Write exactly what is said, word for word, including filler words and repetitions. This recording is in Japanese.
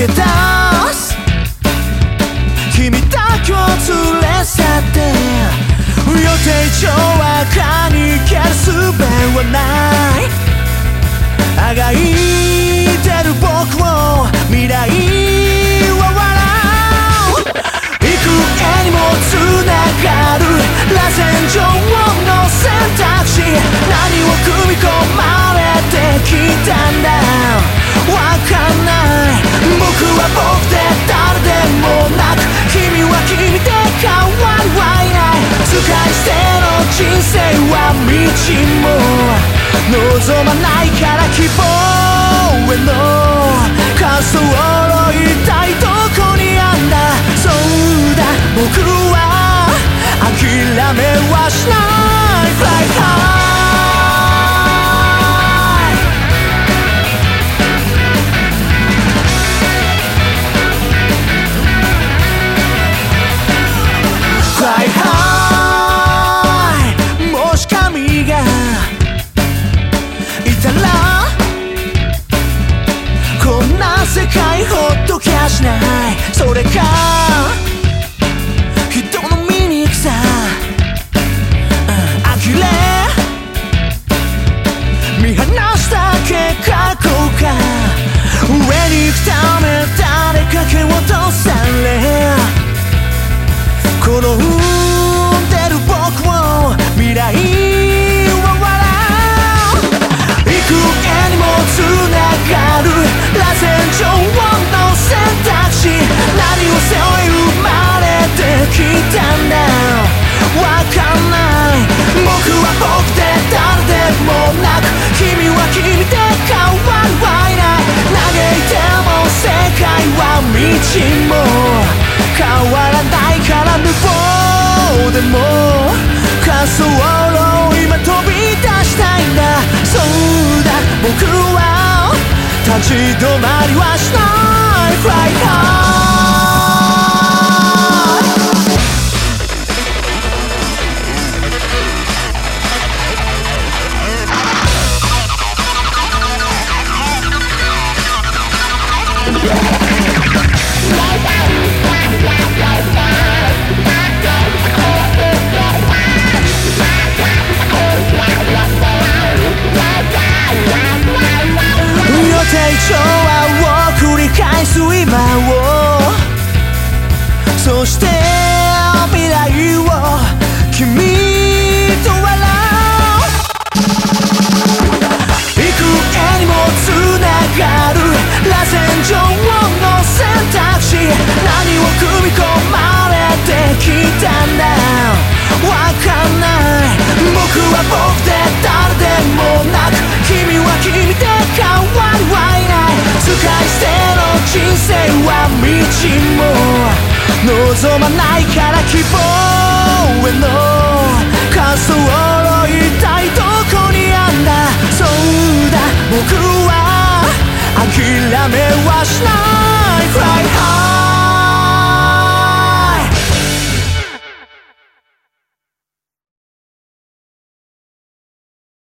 け出す君だけを連れ去って予定調和かに消す術はないあがいてる僕を未来は笑う幾重にもつながる螺旋状の選択肢何を組み込まれてきたんだわかんない僕は僕で誰でもなく君は君で変わりはいない使い捨ての人生は道も望まないから希望への滑走路一体どこにあんだそうだ僕は諦めはしない Fly high Fly high もし神がいたらこんな世界ほっときゃしないそれか人の醜さ呆れ見放した結果後悔上に行くため誰か蹴落とされこの産んでる僕を未来は笑う幾重にもつながる螺旋状の選択肢何を背負い生まれてきたんだわかんない僕は僕で誰でもなく君は君で変わりはいない嘆いても世界は道も変わらないから無謀でも滑走路今飛び出したいんだそうだ僕は立ち止まりはしない Fly high予定調和を繰り返す今をそして未来を君と笑う幾重にもつながる螺旋状の選択肢何を組み込まれてきたんだわかんない僕は僕で誰でもなく君は君で変わりはいない使い捨ての人生は道も望まないから希望への